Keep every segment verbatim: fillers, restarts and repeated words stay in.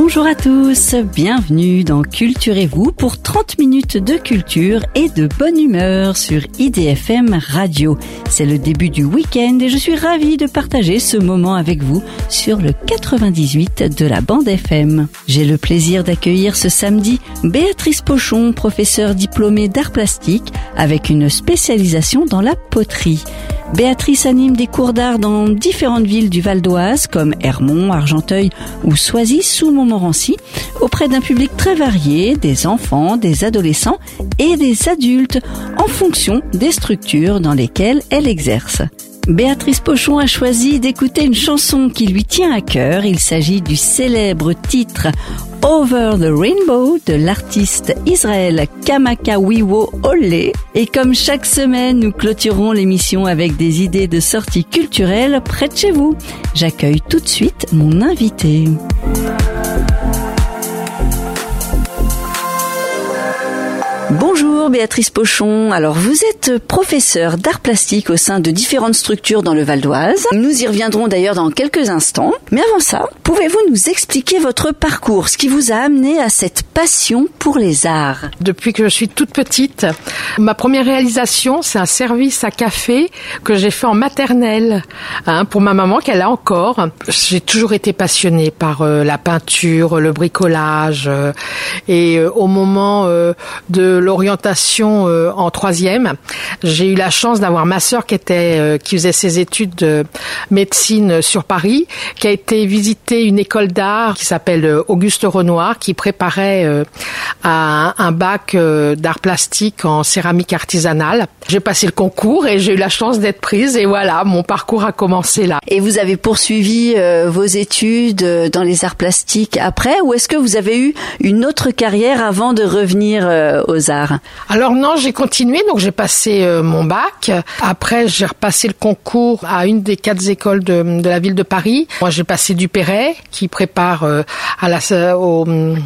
Bonjour à tous, bienvenue dans Culturez-vous pour trente minutes de culture et de bonne humeur sur I D F M Radio. C'est le début du week-end et je suis ravie de partager ce moment avec vous sur le quatre-vingt-dix-huit de la bande F M. J'ai le plaisir d'accueillir ce samedi Béatrice Pochon, professeure diplômée d'art plastique avec une spécialisation dans la poterie. Béatrice anime des cours d'art dans différentes villes du Val d'Oise comme Hermont, Argenteuil ou Soisy sous Montmorency auprès d'un public très varié, des enfants, des adolescents et des adultes en fonction des structures dans lesquelles elle exerce. Béatrice Pochon a choisi d'écouter une chanson qui lui tient à cœur. Il s'agit du célèbre titre Over the Rainbow de l'artiste Israël Kamakawiwo Ole. Et comme chaque semaine, nous clôturons l'émission avec des idées de sorties culturelles près de chez vous. J'accueille tout de suite mon invité. Bonjour Béatrice Pochon, alors vous êtes professeure d'art plastique au sein de différentes structures dans le Val d'Oise. Nous y reviendrons d'ailleurs dans quelques instants. Mais avant ça, pouvez-vous nous expliquer votre parcours, ce qui vous a amené à cette passion pour les arts? Depuis que je suis toute petite, ma première réalisation, c'est un service à café que j'ai fait en maternelle hein, pour ma maman qu'elle a encore. J'ai toujours été passionnée par euh, la peinture, le bricolage euh, et euh, au moment euh, de l'orientation euh, en troisième, j'ai eu la chance d'avoir ma sœur qui était euh, qui faisait ses études de médecine sur Paris, qui a été visiter une école d'art qui s'appelle euh, Auguste Renoir, qui préparait euh, à un, un bac euh, d'art plastique en céramique artisanale. J'ai passé le concours et j'ai eu la chance d'être prise et voilà, mon parcours a commencé là. Et vous avez poursuivi euh, vos études euh, dans les arts plastiques après, ou est-ce que vous avez eu une autre carrière avant de revenir euh, aux arts? Alors non, j'ai continué, donc j'ai passé euh, mon bac. Après, j'ai repassé le concours à une des quatre écoles de, de la ville de Paris. Moi, j'ai passé du Perret, qui prépare euh, à la, au,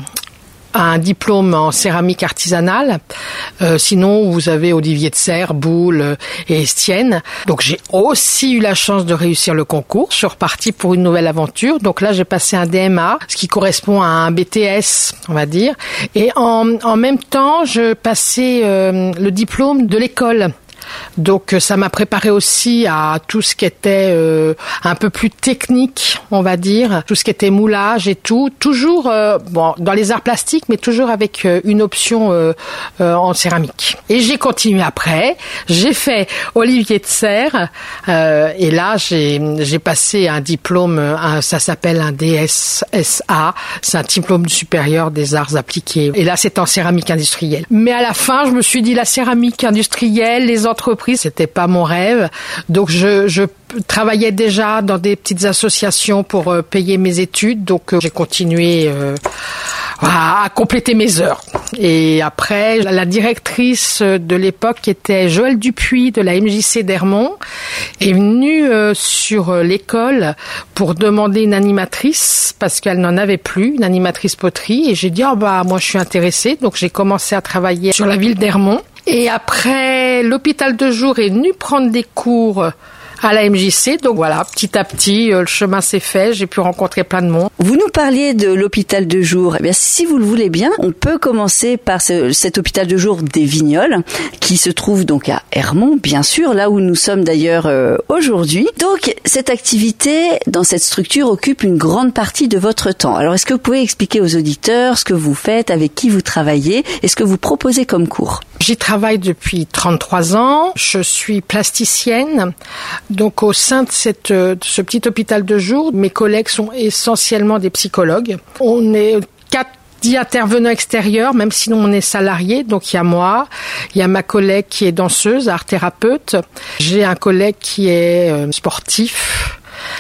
à un diplôme en céramique artisanale. Euh, sinon, vous avez Olivier de Serres, Boulle et Estienne. Donc, j'ai aussi eu la chance de réussir le concours. Je suis repartie pour une nouvelle aventure. Donc là, j'ai passé un D M A, ce qui correspond à un B T S, on va dire. Et en, en même temps, je passais euh, le diplôme de l'école. Donc ça m'a préparé aussi à tout ce qui était euh, un peu plus technique, on va dire, tout ce qui était moulage et tout, toujours euh, bon dans les arts plastiques, mais toujours avec euh, une option euh, euh, en céramique. Et j'ai continué après, j'ai fait Olivier de Serres euh, et là j'ai j'ai passé un diplôme, un, ça s'appelle un D S S A, c'est un diplôme supérieur des arts appliqués. Et là c'est en céramique industrielle. Mais à la fin, je me suis dit la céramique industrielle, les entreprises, c'était pas mon rêve. Donc je, je travaillais déjà dans des petites associations pour euh, payer mes études. Donc euh, j'ai continué euh, à, à compléter mes heures. Et après, la directrice de l'époque, qui était Joëlle Dupuis de la M J C d'Hermont, est venue euh, sur l'école pour demander une animatrice parce qu'elle n'en avait plus, une animatrice poterie. Et j'ai dit, oh, bah moi je suis intéressée. Donc j'ai commencé à travailler sur la ville d'Hermont. Et après, l'hôpital de jour est venu prendre des cours à la M J C. Donc voilà, petit à petit, le chemin s'est fait. J'ai pu rencontrer plein de monde. Vous nous parliez de l'hôpital de jour. Eh bien, si vous le voulez bien, on peut commencer par ce, cet hôpital de jour des Vignoles, qui se trouve donc à Hermont, bien sûr, là où nous sommes d'ailleurs euh, aujourd'hui. Donc, cette activité dans cette structure occupe une grande partie de votre temps. Alors, est-ce que vous pouvez expliquer aux auditeurs ce que vous faites, avec qui vous travaillez et ce que vous proposez comme cours? J'y travaille depuis trente-trois ans. Je suis plasticienne. Donc, au sein de, cette, de ce petit hôpital de jour, mes collègues sont essentiellement des psychologues. On est quatre dix intervenants extérieurs, même si on est salariés. Donc, il y a moi, il y a ma collègue qui est danseuse, art thérapeute. J'ai un collègue qui est euh, sportif.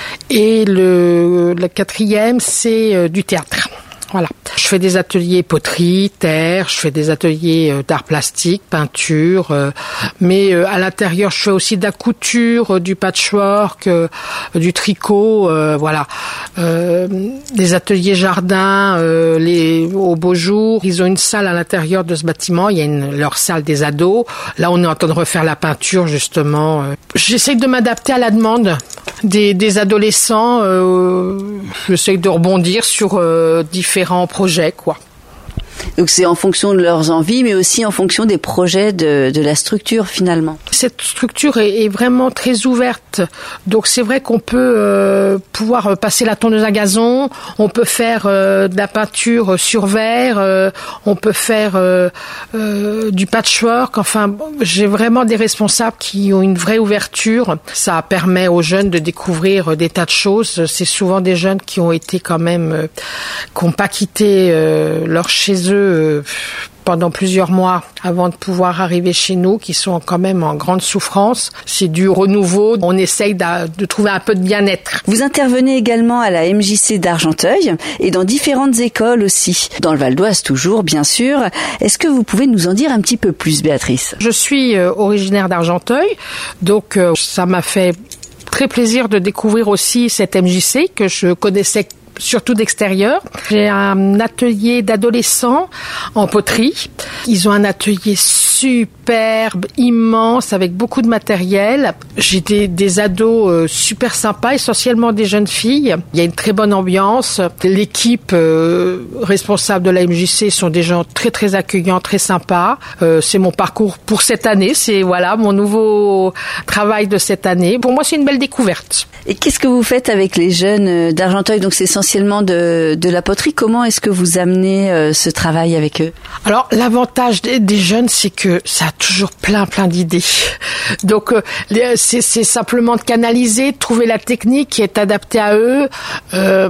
Et le, le quatrième, c'est euh, du théâtre. Voilà. Je fais des ateliers poterie, terre, je fais des ateliers d'art plastique, peinture, euh, mais euh, à l'intérieur, je fais aussi de la couture, euh, du patchwork, euh, du tricot, euh, voilà. Euh, des ateliers jardin, euh, les au beau jour. Ils ont une salle à l'intérieur de ce bâtiment, il y a une, leur salle des ados. Là, on est en train de refaire la peinture, justement. J'essaie de m'adapter à la demande. des, des adolescents. Euh, j'essaie de rebondir sur euh, différents projets, quoi. Donc c'est en fonction de leurs envies, mais aussi en fonction des projets de, de la structure finalement. Cette structure est, est vraiment très ouverte. Donc c'est vrai qu'on peut euh, pouvoir passer la tondeuse à gazon, on peut faire euh, de la peinture sur verre, euh, on peut faire euh, euh, du patchwork. Enfin, j'ai vraiment des responsables qui ont une vraie ouverture. Ça permet aux jeunes de découvrir des tas de choses. C'est souvent des jeunes qui ont été quand même, euh, qui n'ont pas quitté euh, leur chez eux pendant plusieurs mois avant de pouvoir arriver chez nous, qui sont quand même en grande souffrance. C'est du renouveau. On essaye de, de trouver un peu de bien-être. Vous intervenez également à la M J C d'Argenteuil et dans différentes écoles aussi. Dans le Val d'Oise toujours, bien sûr. Est-ce que vous pouvez nous en dire un petit peu plus, Béatrice ? Je suis euh, originaire d'Argenteuil, donc euh, ça m'a fait très plaisir de découvrir aussi cette M J C que je connaissais surtout d'extérieur. J'ai un atelier d'adolescents en poterie. Ils ont un atelier superbe, immense, avec beaucoup de matériel. J'ai des, des ados euh, super sympas, essentiellement des jeunes filles. Il y a une très bonne ambiance. L'équipe euh, responsable de la M J C sont des gens très très accueillants, très sympas. Euh, c'est mon parcours pour cette année. C'est voilà mon nouveau travail de cette année. Pour moi, c'est une belle découverte. Et qu'est-ce que vous faites avec les jeunes d'Argenteuil ? Donc c'est essentiellement de, de la poterie. Comment est-ce que vous amenez euh, ce travail avec eux ? Alors l'avantage des, des jeunes, c'est que ça a toujours plein plein d'idées. Donc euh, c'est, c'est simplement de canaliser, de trouver la technique qui est adaptée à eux. Euh,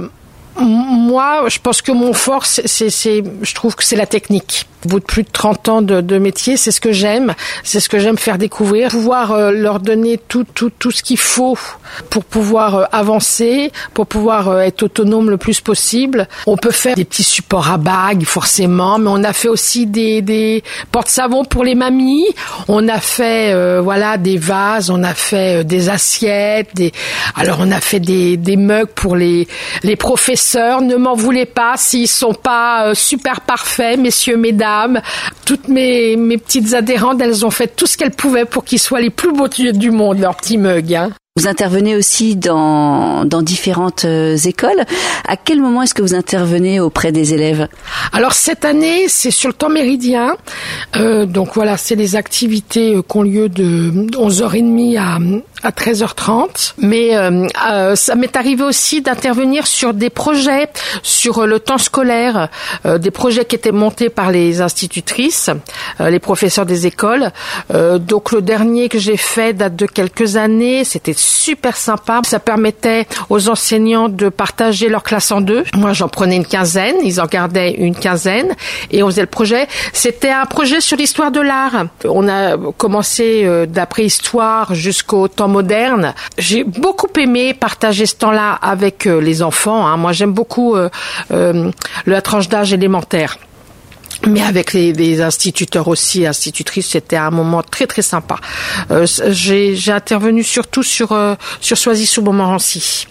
moi, je pense que mon fort, c'est, c'est, c'est, je trouve que c'est la technique. Au bout de plus de trente ans de, de métier, c'est ce que j'aime, c'est ce que j'aime faire découvrir, pouvoir euh, leur donner tout, tout, tout ce qu'il faut pour pouvoir euh, avancer, pour pouvoir euh, être autonome le plus possible. On peut faire des petits supports à bagues, forcément, mais on a fait aussi des, des porte-savons pour les mamies. On a fait, euh, voilà, des vases, on a fait euh, des assiettes, des, alors on a fait des, des mugs pour les, les professeurs. Ne m'en voulez pas s'ils sont pas euh, super parfaits, messieurs, mesdames. Toutes mes, mes petites adhérentes, elles ont fait tout ce qu'elles pouvaient pour qu'ils soient les plus beaux du monde, leurs petits mugs. Hein. Vous intervenez aussi dans, dans différentes euh, écoles. À quel moment est-ce que vous intervenez auprès des élèves ? Alors cette année, c'est sur le temps méridien. Euh, donc voilà, c'est les activités qui ont lieu de onze heures trente à, à treize heures trente. Mais euh, euh, ça m'est arrivé aussi d'intervenir sur des projets, sur le temps scolaire, euh, des projets qui étaient montés par les institutrices, euh, les professeurs des écoles. Euh, donc le dernier que j'ai fait date de quelques années, c'était super sympa. Ça permettait aux enseignants de partager leur classe en deux. Moi, j'en prenais une quinzaine, ils en gardaient une quinzaine et on faisait le projet. C'était un projet sur l'histoire de l'art. On a commencé euh, de la préhistoire jusqu'au temps moderne. J'ai beaucoup aimé partager ce temps-là avec euh, les enfants. Hein. Moi, j'aime beaucoup euh, euh, la tranche d'âge élémentaire. Mais avec les, les instituteurs aussi, institutrices, c'était un moment très très sympa. Euh, j'ai, j'ai intervenu surtout sur euh, sur Soisy-sous-Montmorency.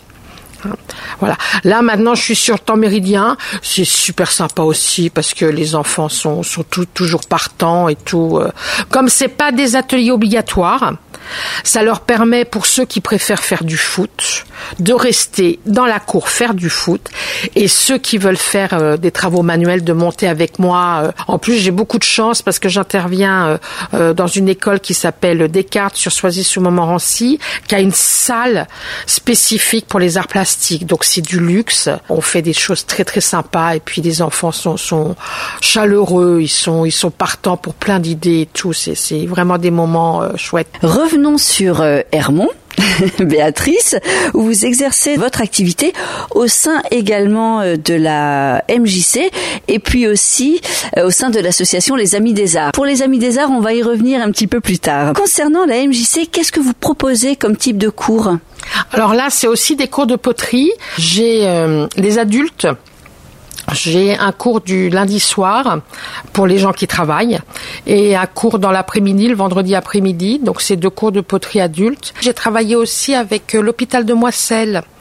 Voilà. Là maintenant, je suis sur le temps méridien. C'est super sympa aussi parce que les enfants sont sont tout, toujours partants et tout. Euh. Comme c'est pas des ateliers obligatoires, ça leur permet, pour ceux qui préfèrent faire du foot, de rester dans la cour faire du foot, et ceux qui veulent faire euh, des travaux manuels, de monter avec moi. Euh. En plus, j'ai beaucoup de chance parce que j'interviens euh, euh, dans une école qui s'appelle Descartes sur Soisy-sous-Montmorency, qui a une salle spécifique pour les arts plastiques. Donc c'est du luxe. On fait des choses très très sympas et puis les enfants sont, sont chaleureux, ils sont ils sont partants pour plein d'idées et tout. C'est c'est vraiment des moments euh, chouettes. Revenons sur euh, Ermont. Béatrice, où vous exercez votre activité au sein également de la M J C et puis aussi au sein de l'association Les Amis des Arts. Pour les Amis des Arts, on va y revenir un petit peu plus tard. Concernant la M J C, qu'est-ce que vous proposez comme type de cours ? Alors là, c'est aussi des cours de poterie. J'ai euh, les adultes. J'ai un cours du lundi soir pour les gens qui travaillent et un cours dans l'après-midi, le vendredi après-midi. Donc, c'est deux cours de poterie adultes. J'ai travaillé aussi avec l'hôpital de Moisselles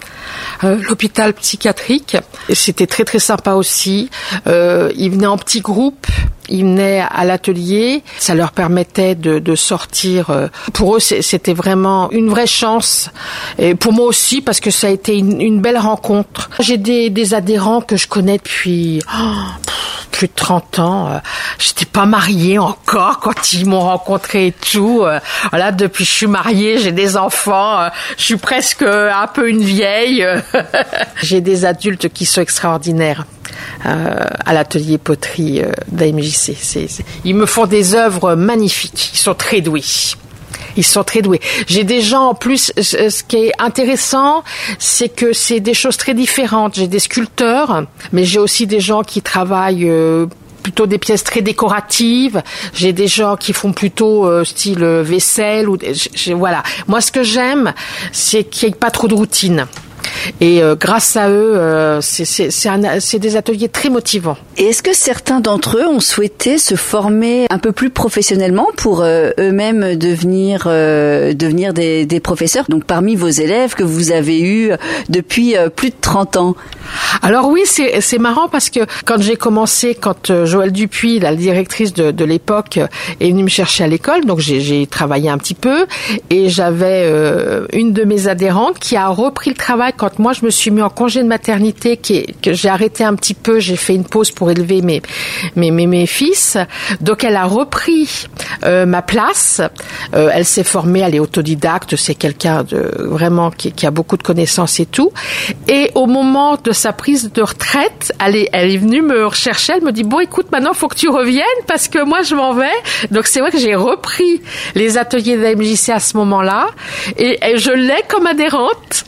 euh, l'hôpital psychiatrique. Et c'était très très sympa aussi. Euh, ils venaient en petits groupes. Ils venaient à l'atelier, ça leur permettait de, de sortir. Pour eux, c'était vraiment une vraie chance. Et pour moi aussi, parce que ça a été une, une belle rencontre. J'ai des, des adhérents que je connais depuis oh, plus de trente ans. J'étais pas mariée encore quand ils m'ont rencontrée et tout. Voilà, depuis que je suis mariée, j'ai des enfants. Je suis presque un peu une vieille. J'ai des adultes qui sont extraordinaires. Euh, à l'atelier poterie euh, d'A M J C. C'est, c'est... Ils me font des œuvres magnifiques. Ils sont très doués. Ils sont très doués. J'ai des gens, en plus, ce qui est intéressant, c'est que c'est des choses très différentes. J'ai des sculpteurs, mais j'ai aussi des gens qui travaillent euh, plutôt des pièces très décoratives. J'ai des gens qui font plutôt euh, style vaisselle. Ou, j'ai, voilà. Moi, ce que j'aime, c'est qu'il n'y ait pas trop de routine. Et euh, grâce à eux, euh, c'est, c'est, c'est, un, c'est des ateliers très motivants. Et est-ce que certains d'entre eux ont souhaité se former un peu plus professionnellement pour euh, eux-mêmes devenir euh, devenir des, des professeurs? Donc parmi vos élèves que vous avez eus depuis euh, plus de trente ans. Alors oui, c'est, c'est marrant parce que quand j'ai commencé, quand euh, Joëlle Dupuis, la directrice de, de l'époque, est venue me chercher à l'école, donc j'ai, j'ai travaillé un petit peu et j'avais euh, une de mes adhérentes qui a repris le travail quand moi je me suis mis en congé de maternité, qui est, que j'ai arrêté un petit peu, j'ai fait une pause pour élever mes mes mes, mes fils. Donc elle a repris euh, ma place. Euh, elle s'est formée, elle est autodidacte, c'est quelqu'un de vraiment qui, qui a beaucoup de connaissances et tout. Et au moment de sa prise de retraite, elle est elle est venue me rechercher. Elle me dit bon écoute maintenant faut que tu reviennes parce que moi je m'en vais. Donc c'est vrai que j'ai repris les ateliers d'A M J C à ce moment-là et, et je l'ai comme adhérente.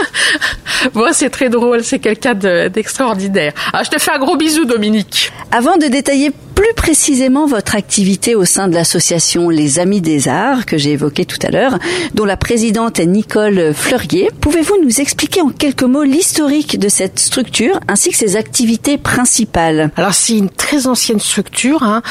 Bon, c'est très drôle, c'est quelqu'un de, d'extraordinaire. Alors, je te fais un gros bisou, Dominique. Avant de détailler plus précisément votre activité au sein de l'association Les Amis des Arts, que j'ai évoquée tout à l'heure, dont la présidente est Nicole Fleurier, pouvez-vous nous expliquer en quelques mots l'historique de cette structure ainsi que ses activités principales? Alors, c'est une très ancienne structure. Hein.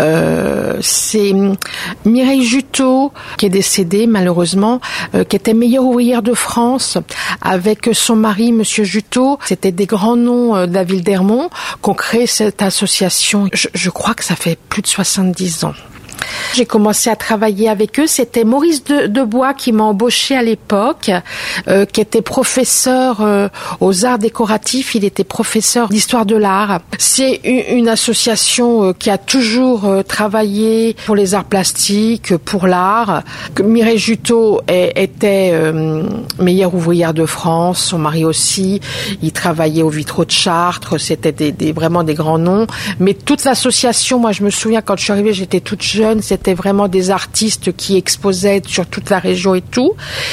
Euh, c'est Mireille Juteau, qui est décédée malheureusement, euh, qui était meilleure ouvrière de France, avec son mari, Monsieur Juteau. C'était des grands noms euh, de la ville d'Hermont qu'ont créé cette association. Je, je crois que ça fait plus de soixante-dix ans. J'ai commencé à travailler avec eux. C'était Maurice de, Debois qui m'a embauché à l'époque, euh, qui était professeur euh, aux arts décoratifs. Il était professeur d'histoire de l'art. C'est une, une association euh, qui a toujours euh, travaillé pour les arts plastiques, pour l'art. Mireille Juteau est, était euh, meilleure ouvrière de France. Son mari aussi. Il travaillait au Vitraux de Chartres. C'était des, des, vraiment des grands noms. Mais toute l'association, moi je me souviens quand je suis arrivée, j'étais toute jeune. C'était vraiment des artistes qui exposaient sur toute la région et tout.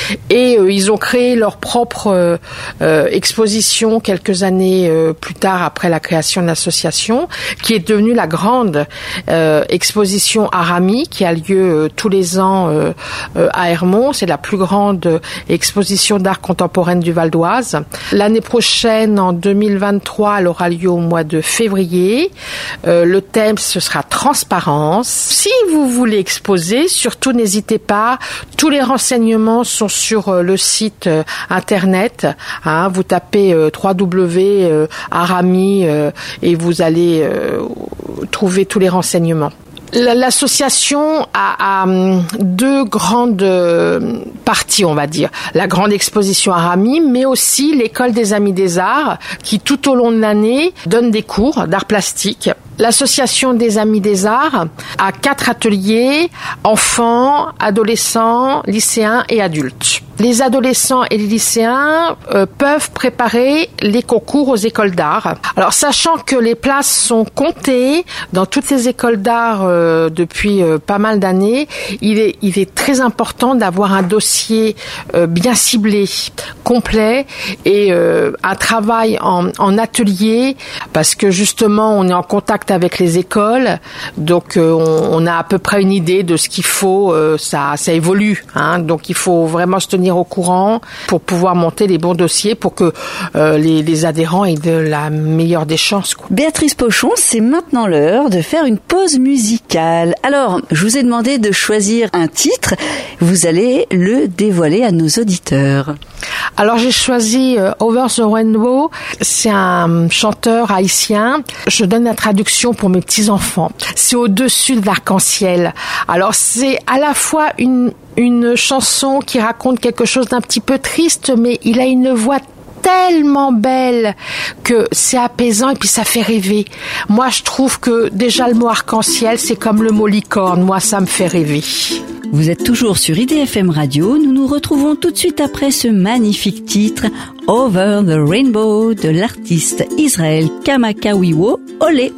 Et euh, ils ont créé leur propre euh, euh, exposition quelques années euh, plus tard, après la création de l'association, qui est devenue la grande euh, exposition Arami, qui a lieu euh, tous les ans euh, euh, à Hermont. C'est la plus grande euh, exposition d'art contemporaine du Val d'Oise. L'année prochaine, en deux mille vingt-trois, elle aura lieu au mois de février. Euh, le thème, ce sera transparence. Si vous voulez exposer, surtout n'hésitez pas. Tous les renseignements sont sur le site euh, internet. Hein, vous tapez euh, w w w point arami euh, et vous allez euh, trouver tous les renseignements. L'association a, a deux grandes parties, on va dire. La grande exposition Arami, mais aussi l'école des Amis des Arts, qui tout au long de l'année donne des cours d'art plastique. L'association des Amis des Arts a quatre ateliers, enfants, adolescents, lycéens et adultes. Les adolescents et les lycéens euh, peuvent préparer les concours aux écoles d'art. Alors, sachant que les places sont comptées dans toutes les écoles d'art euh, depuis euh, pas mal d'années, il est, il est très important d'avoir un dossier euh, bien ciblé, complet et euh, un travail en, en atelier, parce que justement, on est en contact avec les écoles, donc euh, on, on a à peu près une idée de ce qu'il faut. Euh, ça, ça évolue, hein, donc il faut vraiment se tenir au courant pour pouvoir monter les bons dossiers pour que euh, les, les adhérents aient de la meilleure des chances, quoi. Béatrice Pochon, c'est maintenant l'heure de faire une pause musicale. Alors, je vous ai demandé de choisir un titre. Vous allez le dévoiler à nos auditeurs. Alors j'ai choisi euh, Over the Rainbow. C'est un chanteur haïtien. Je donne la traduction pour mes petits-enfants. C'est au-dessus de l'arc-en-ciel. Alors c'est à la fois une, une chanson qui raconte quelque chose d'un petit peu triste, mais il a une voix tellement belle que c'est apaisant et puis ça fait rêver. Moi, je trouve que déjà le mot arc-en-ciel, c'est comme le mot licorne. Moi, ça me fait rêver. Vous êtes toujours sur I D F M Radio. Nous nous retrouvons tout de suite après ce magnifique titre Over the Rainbow de l'artiste Israël Kamakawiwo. Olé!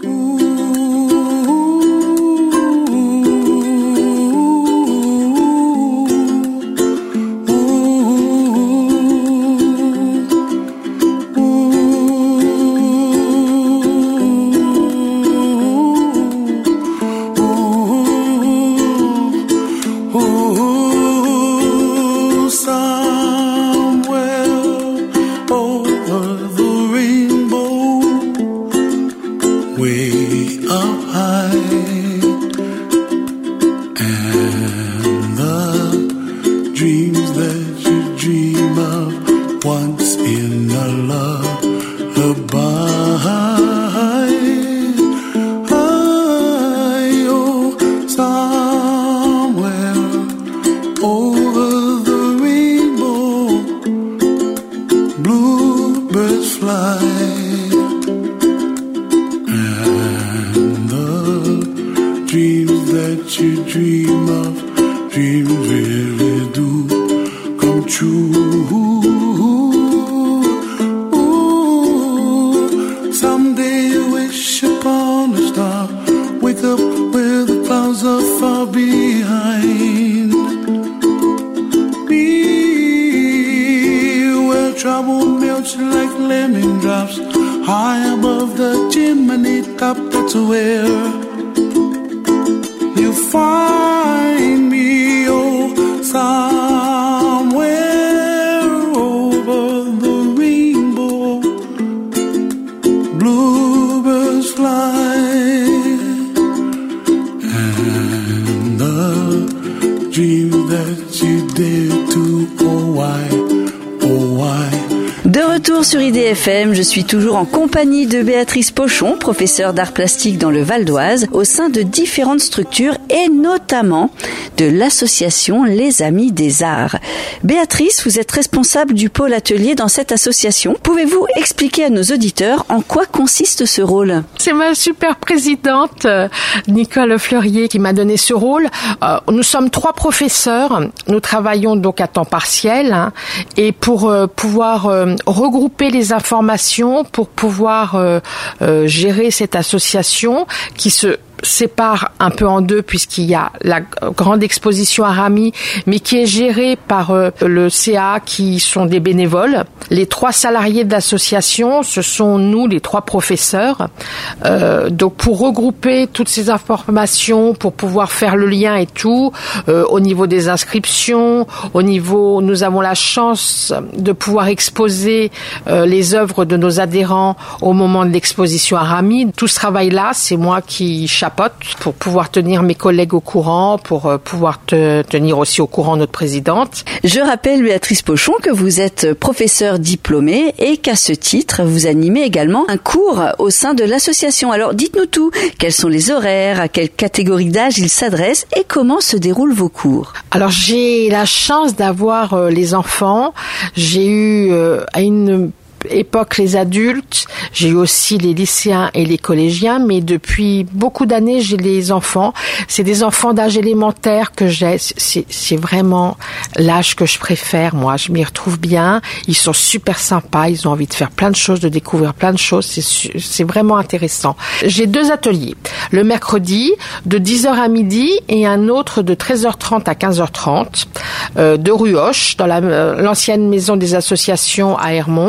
Sur I D F M, je suis toujours en compagnie de Béatrice Pochon, professeure d'art plastique dans le Val d'Oise, au sein de différentes structures et notamment de l'association Les Amis des Arts. Béatrice, vous êtes responsable du pôle atelier dans cette association. Pouvez-vous expliquer à nos auditeurs en quoi consiste ce rôle ? C'est ma super présidente, Nicole Fleurier, qui m'a donné ce rôle. Euh, nous sommes trois professeurs. Nous travaillons donc à temps partiel hein, et pour euh, pouvoir euh, regrouper les informations, pour pouvoir euh, euh, gérer cette association qui se sépare un peu en deux puisqu'il y a la grande exposition à Rami, mais qui est gérée par euh, le C A qui sont des bénévoles. Les trois salariés de l'association, ce sont nous, les trois professeurs. Euh, donc pour regrouper toutes ces informations, pour pouvoir faire le lien et tout, euh, au niveau des inscriptions, au niveau, nous avons la chance de pouvoir exposer euh, les œuvres de nos adhérents au moment de l'exposition à Rami. Tout ce travail-là, c'est moi qui chapeaute pour pouvoir tenir mes collègues au courant, pour euh, pouvoir te, tenir aussi au courant notre présidente. Je rappelle, Béatrice Pochon, que vous êtes professeure diplômée et qu'à ce titre, vous animez également un cours au sein de l'association. Alors, dites-nous tout. Quels sont les horaires, à quelle catégorie d'âge ils s'adressent et comment se déroulent vos cours? Alors, j'ai la chance d'avoir euh, les enfants. J'ai eu euh, à une époque les adultes, j'ai eu aussi les lycéens et les collégiens, mais depuis beaucoup d'années j'ai les enfants. C'est des enfants d'âge élémentaire que j'ai. C'est, c'est vraiment l'âge que je préfère. Moi, je m'y retrouve bien. Ils sont super sympas. Ils ont envie de faire plein de choses, de découvrir plein de choses. C'est, c'est vraiment intéressant. J'ai deux ateliers. Le mercredi de dix heures à midi et un autre de treize heures trente à quinze heures trente euh, de rue Hoche dans la, euh, l'ancienne maison des associations à Hermont.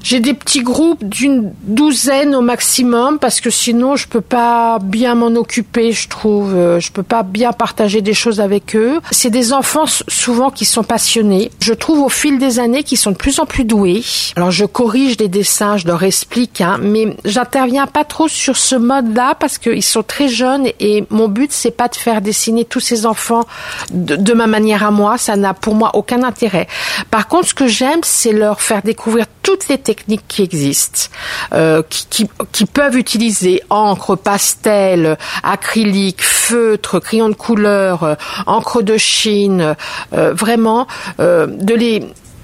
j'ai des petits groupes d'une douzaine au maximum parce que sinon je peux pas bien m'en occuper, je trouve. Je peux pas bien partager des choses avec eux. C'est des enfants souvent qui sont passionnés. Je trouve au fil des années qu'ils sont de plus en plus doués. Alors je corrige les dessins, je leur explique, hein, mais j'interviens pas trop sur ce mode-là parce qu'ils sont très jeunes et mon but c'est pas de faire dessiner tous ces enfants de, de ma manière à moi. Ça n'a pour moi aucun intérêt. Par contre, ce que j'aime, c'est leur faire découvrir toutes les techniques qui existent, euh, qui, qui, qui peuvent utiliser encre, pastel, acrylique, feutre, crayon de couleur, euh, encre de Chine, euh, vraiment euh, de les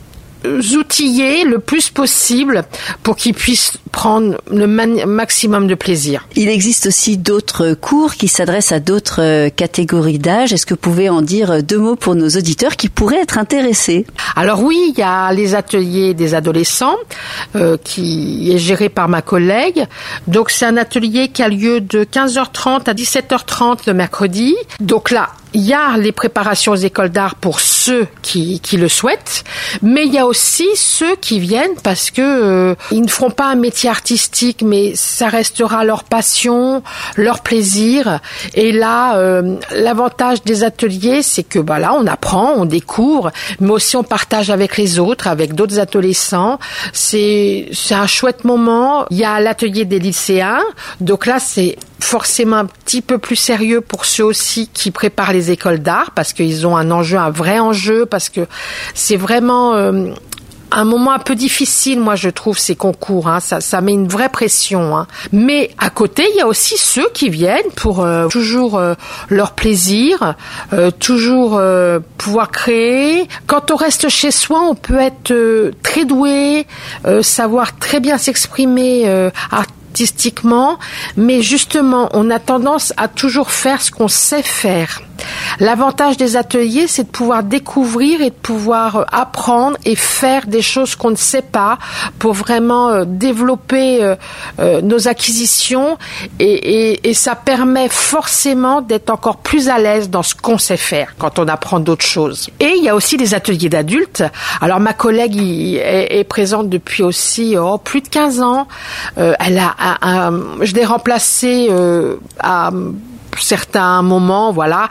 outiller le plus possible pour qu'ils puissent prendre le man- maximum de plaisir. Il existe aussi d'autres cours qui s'adressent à d'autres catégories d'âge. Est-ce que vous pouvez en dire deux mots pour nos auditeurs qui pourraient être intéressés? Alors oui, il y a les ateliers des adolescents euh, qui est géré par ma collègue. Donc c'est un atelier qui a lieu de quinze heures trente à dix-sept heures trente le mercredi. Donc là, il y a les préparations aux écoles d'art pour ceux qui, qui le souhaitent, mais il y a aussi ceux qui viennent parce que euh, ils ne feront pas un métier artistique, mais ça restera leur passion, leur plaisir. Et là, euh, l'avantage des ateliers, c'est que bah là, on apprend, on découvre, mais aussi on partage avec les autres, avec d'autres adolescents. C'est c'est un chouette moment. Il y a l'atelier des lycéens, donc là, c'est forcément un petit peu plus sérieux pour ceux aussi qui préparent les écoles d'art parce qu'ils ont un enjeu, un vrai enjeu, parce que c'est vraiment euh, un moment un peu difficile, moi je trouve, ces concours, hein. ça, ça met une vraie pression. Hein. Mais à côté, il y a aussi ceux qui viennent pour euh, toujours euh, leur plaisir, euh, toujours euh, pouvoir créer. Quand on reste chez soi, on peut être euh, très doué, euh, savoir très bien s'exprimer euh, artistiquement, mais justement, on a tendance à toujours faire ce qu'on sait faire. L'avantage des ateliers, c'est de pouvoir découvrir et de pouvoir apprendre et faire des choses qu'on ne sait pas pour vraiment euh, développer euh, euh, nos acquisitions et, et, et ça permet forcément d'être encore plus à l'aise dans ce qu'on sait faire quand on apprend d'autres choses. Et il y a aussi les ateliers d'adultes. Alors ma collègue y, est, est présente depuis aussi oh, plus de quinze ans. Euh, elle a, un, un, je l'ai remplacée euh, à certains moments, voilà,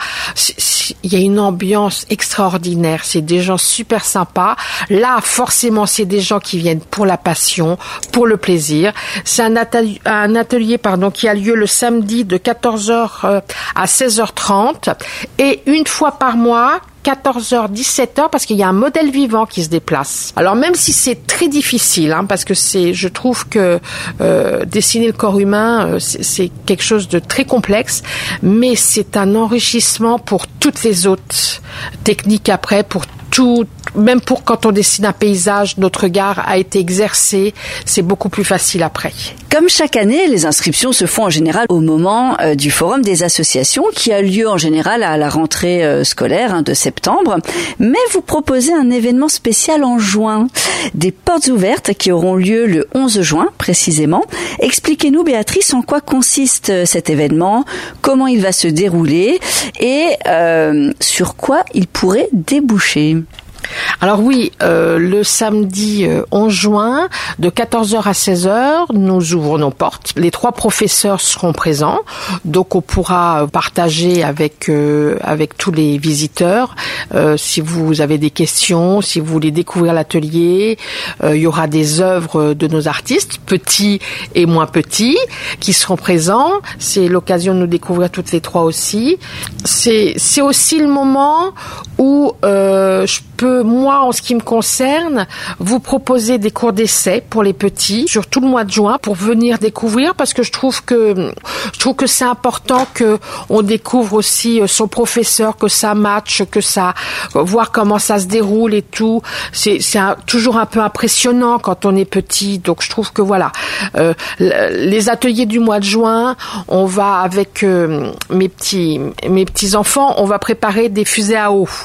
il y a une ambiance extraordinaire, c'est des gens super sympas. Là, forcément, c'est des gens qui viennent pour la passion, pour le plaisir. C'est un atelier, un atelier pardon, qui a lieu le samedi de quatorze heures à seize heures trente et une fois par mois, quatorze heures, dix-sept heures, parce qu'il y a un modèle vivant qui se déplace. Alors même si c'est très difficile, hein, parce que c'est, je trouve que euh, dessiner le corps humain, euh, c'est, c'est quelque chose de très complexe, mais c'est un enrichissement pour toutes les autres techniques après, pour tout, même pour quand on dessine un paysage, notre regard a été exercé, c'est beaucoup plus facile après. Comme chaque année, les inscriptions se font en général au moment euh, du forum des associations qui a lieu en général à la rentrée euh, scolaire hein, de septembre. Mais vous proposez un événement spécial en juin, des portes ouvertes qui auront lieu le onze juin précisément. Expliquez-nous Béatrice en quoi consiste euh, cet événement, comment il va se dérouler et euh, sur quoi il pourrait déboucher. Alors oui, euh, le samedi euh, onze juin, de quatorze heures à seize heures, nous ouvrons nos portes. Les trois professeurs seront présents, donc on pourra partager avec euh, avec tous les visiteurs. Euh, si vous avez des questions, si vous voulez découvrir l'atelier, euh, il y aura des œuvres de nos artistes, petits et moins petits, qui seront présents. C'est l'occasion de nous découvrir toutes les trois aussi. C'est c'est aussi le moment où euh, je peux, moi, en ce qui me concerne, vous proposer des cours d'essai pour les petits sur tout le mois de juin pour venir découvrir, parce que je trouve que je trouve que c'est important que on découvre aussi son professeur, que ça matche, que ça voir comment ça se déroule et tout. C'est c'est un, toujours un peu impressionnant quand on est petit. Donc je trouve que voilà, euh, les ateliers du mois de juin, on va avec euh, mes petits mes petits enfants, on va préparer des fusées à eau.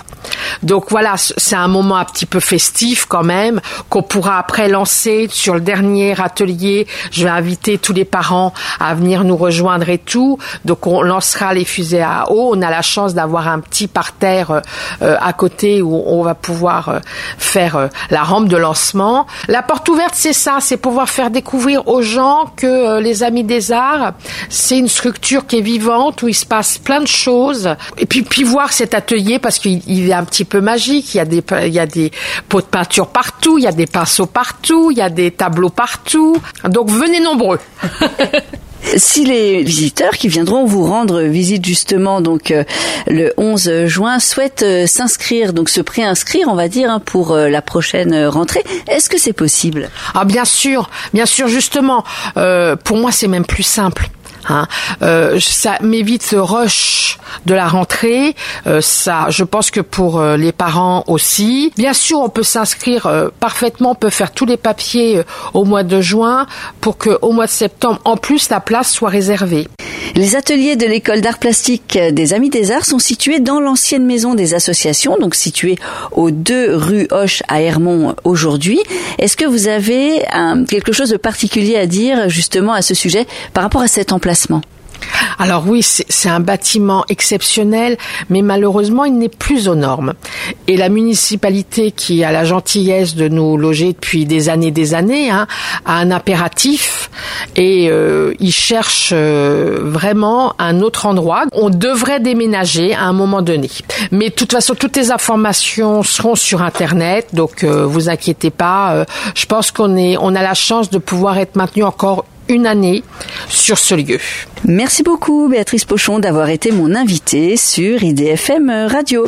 Donc voilà, c'est un moment un petit peu festif quand même, qu'on pourra après lancer sur le dernier atelier. Je vais inviter tous les parents à venir nous rejoindre et tout. Donc on lancera les fusées à eau. On a la chance d'avoir un petit parterre euh, à côté où on va pouvoir euh, faire euh, la rampe de lancement. La porte ouverte, c'est ça, c'est pouvoir faire découvrir aux gens que euh, les Amis des Arts, c'est une structure qui est vivante, où il se passe plein de choses. Et puis, puis voir cet atelier, parce qu'il il est un petit peu magique. Il y a des, il y a des pots de peinture partout, il y a des pinceaux partout, il y a des tableaux partout. Donc venez nombreux. Si les visiteurs qui viendront vous rendre visite justement donc euh, le onze juin souhaitent euh, s'inscrire, donc se préinscrire, on va dire, hein, pour euh, la prochaine rentrée, est-ce que c'est possible? Ah bien sûr, bien sûr, justement. Euh, pour moi, c'est même plus simple. Hein, euh, ça m'évite le rush de la rentrée. Euh, ça, je pense que pour euh, les parents aussi. Bien sûr, on peut s'inscrire euh, parfaitement. On peut faire tous les papiers euh, au mois de juin pour que au mois de septembre, en plus, la place soit réservée. Les ateliers de l'école d'art plastique des Amis des Arts sont situés dans l'ancienne maison des associations, donc située aux deux rue Hoche à Ermont aujourd'hui. Est-ce que vous avez un, quelque chose de particulier à dire justement à ce sujet par rapport à cet emplacement ? Alors oui, c'est, c'est un bâtiment exceptionnel, mais malheureusement, il n'est plus aux normes. Et la municipalité, qui a la gentillesse de nous loger depuis des années des années, hein, a un impératif et euh, il cherche euh, vraiment un autre endroit. On devrait déménager à un moment donné. Mais de toute façon, toutes les informations seront sur Internet, donc euh, vous inquiétez pas. Euh, je pense qu'on est, on a la chance de pouvoir être maintenu encore une année sur ce lieu. Merci beaucoup Béatrice Pochon d'avoir été mon invitée sur I D F M Radio.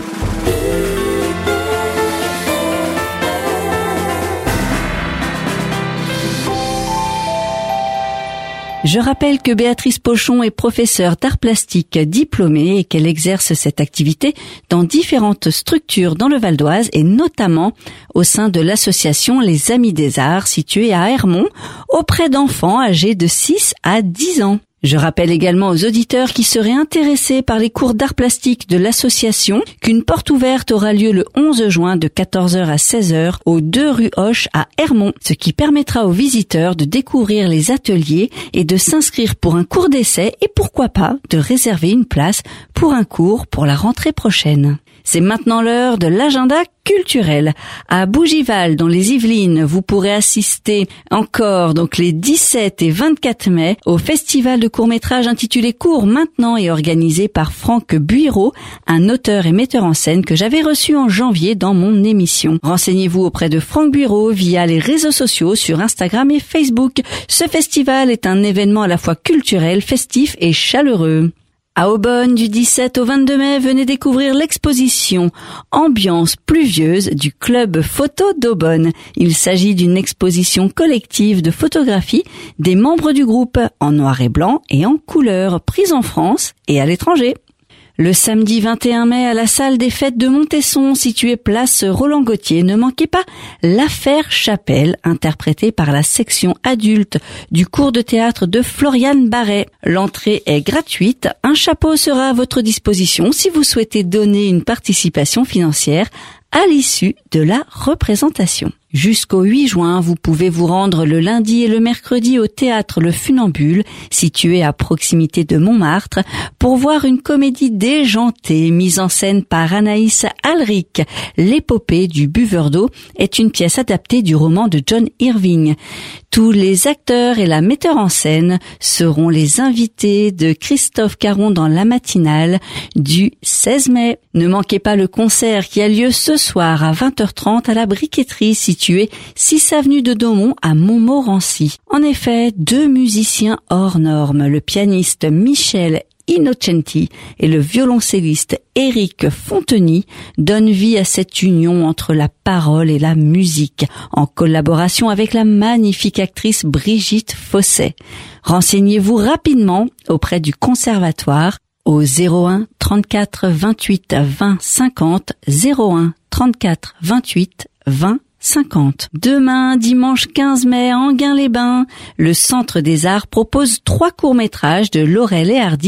Je rappelle que Béatrice Pochon est professeure d'art plastique diplômée et qu'elle exerce cette activité dans différentes structures dans le Val d'Oise et notamment au sein de l'association Les Amis des Arts située à Ermont auprès d'enfants âgés de six à dix ans. Je rappelle également aux auditeurs qui seraient intéressés par les cours d'art plastique de l'association qu'une porte ouverte aura lieu le onze juin de quatorze heures à seize heures aux deux rue Hoche à Ermont, ce qui permettra aux visiteurs de découvrir les ateliers et de s'inscrire pour un cours d'essai et pourquoi pas de réserver une place pour un cours pour la rentrée prochaine. C'est maintenant l'heure de l'agenda culturel. À Bougival, dans les Yvelines, vous pourrez assister encore donc les dix-sept et vingt-quatre mai au festival de court-métrage intitulé Cours maintenant et organisé par Franck Buiraud, un auteur et metteur en scène que j'avais reçu en janvier dans mon émission. Renseignez-vous auprès de Franck Buiraud via les réseaux sociaux sur Instagram et Facebook. Ce festival est un événement à la fois culturel, festif et chaleureux. À Aubonne, du dix-sept au vingt-deux mai, venez découvrir l'exposition Ambiance pluvieuse du Club Photo d'Aubonne. Il s'agit d'une exposition collective de photographies des membres du groupe en noir et blanc et en couleur, prise en France et à l'étranger. Le samedi vingt et un mai, à la salle des fêtes de Montesson, située place Roland-Gautier, ne manquez pas l'affaire Chapelle, interprétée par la section adulte du cours de théâtre de Floriane Barret. L'entrée est gratuite. Un chapeau sera à votre disposition si vous souhaitez donner une participation financière à l'issue de la représentation. Jusqu'au huit juin, vous pouvez vous rendre le lundi et le mercredi au théâtre Le Funambule, situé à proximité de Montmartre, pour voir une comédie déjantée mise en scène par Anaïs Alric. L'épopée du buveur d'eau est une pièce adaptée du roman de John Irving. Tous les acteurs et la metteur en scène seront les invités de Christophe Caron dans la matinale du seize mai. Ne manquez pas le concert qui a lieu ce soir à vingt heures trente à la Briqueterie située six avenue de Daumont à Montmorency. En effet, deux musiciens hors normes, le pianiste Michel Innocenti et le violoncelliste Éric Fonteny donnent vie à cette union entre la parole et la musique, en collaboration avec la magnifique actrice Brigitte Fosset. Renseignez-vous rapidement auprès du conservatoire au zéro un trente-quatre vingt-huit vingt cinquante, zéro un trente-quatre vingt-huit vingt cinquante. Demain, dimanche quinze mai, à Enghien-les-Bains, le Centre des Arts propose trois courts-métrages de Laurel et Hardy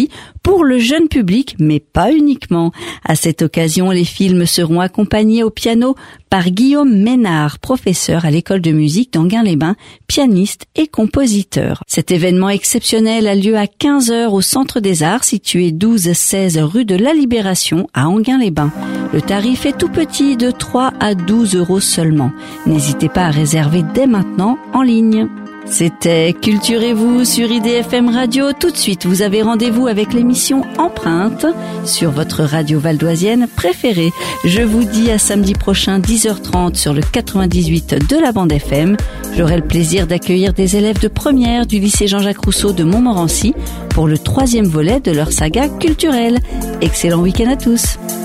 pour le jeune public, mais pas uniquement. À cette occasion, les films seront accompagnés au piano par Guillaume Ménard, professeur à l'école de musique d'Enghien-les-Bains, pianiste et compositeur. Cet événement exceptionnel a lieu à quinze heures au Centre des Arts, situé douze seize rue de la Libération à Enghien-les-Bains. Le tarif est tout petit, de trois à douze euros seulement. N'hésitez pas à réserver dès maintenant en ligne. C'était Culturez-vous sur I D F M Radio. Tout de suite, vous avez rendez-vous avec l'émission Empreinte sur votre radio valdoisienne préférée. Je vous dis à samedi prochain, dix heures trente sur le quatre-vingt-dix-huit de la bande F M. J'aurai le plaisir d'accueillir des élèves de première du lycée Jean-Jacques Rousseau de Montmorency pour le troisième volet de leur saga culturelle. Excellent week-end à tous.